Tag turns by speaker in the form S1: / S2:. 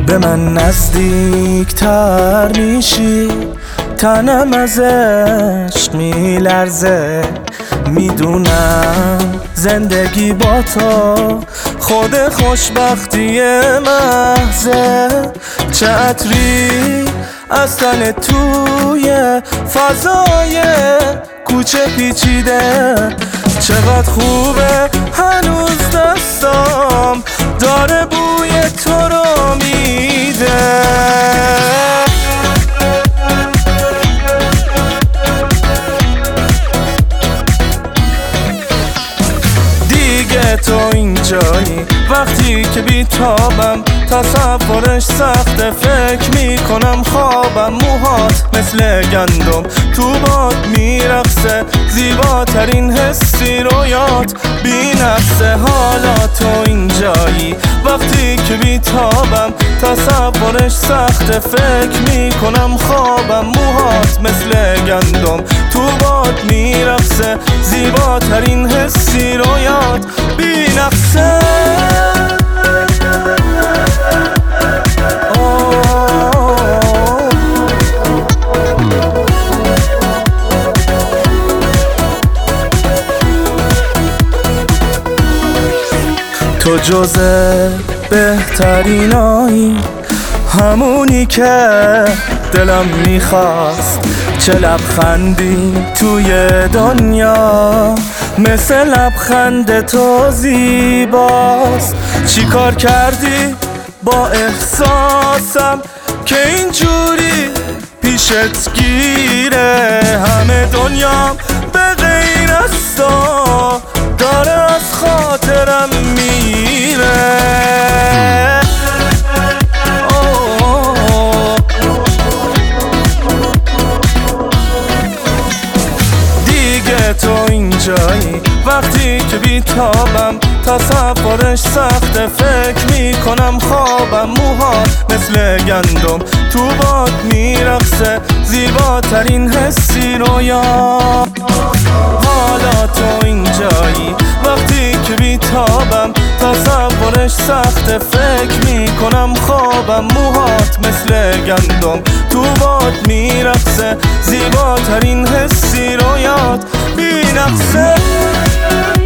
S1: به من نزدیکتر میشی، تنم از عشق میلرزه. میدونم زندگی با تو خود خوشبختی محضه. چه عطری از تن توی فضای کوچه پیچیده، چقدر خوبه هنوز دستام داره بوی تو رو میده. تو اینجایی وقتی که بیتابم، تصورش سخته، فکر میکنم خوابم. موهات مثل گندم تو باد میرقصه، زیباترین حسی رویات بی‌نقصه. حالا تو اینجایی وقتی که بیتابم، تصورش سخته، فکر میکنم خوابم. موهات مثل گندم تو باد میرقصه، زیباترین حسی رویات بی‌نقصه. تو جزء بهترینایی، همونی که دلم میخواست. چه لبخندی توی دنیا مثل لبخند تو زیباست. چی کار کردی با احساسم که اینجوری پیشت گیره؟ همه دنیام به غیر از تو داره از خاطرم میره. دیگه تو اینجایی وقتی که بیتابم، تصورش سخته، فکر میکنم خوابم. موهات مثل گندم تو باد میرقصه، زیباترین حسی رویا. حالا تو اینجایی وقتی که بیتابم، تصورش سخته، فکر میکنم خوابم. موهات مثل گندم تو باد میرقصه، زیباترین حسی رویات بی‌نقصه.